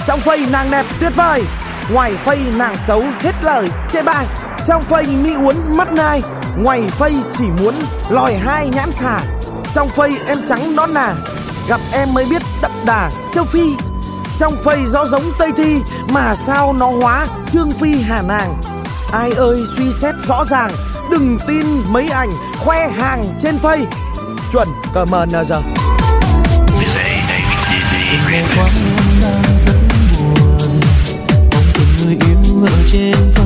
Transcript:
Trong phây nàng đẹp tuyệt vời, ngoài phây nàng xấu hết lời chê bai. Trong phây mỹ uốn mắt nai, ngoài phây chỉ muốn lòi hai nhãn xà. Trong phây em trắng nõn nà, gặp em mới biết đậm đà châu Phi. Trong phây rõ giống Tây Thi, mà sao nó hóa Trương Phi Hà Nàng. Ai ơi suy xét rõ ràng, đừng tin mấy ảnh khoe hàng trên phây. Chuẩn CMNG. Đang rất buồn, mong tìm người yêu ở trên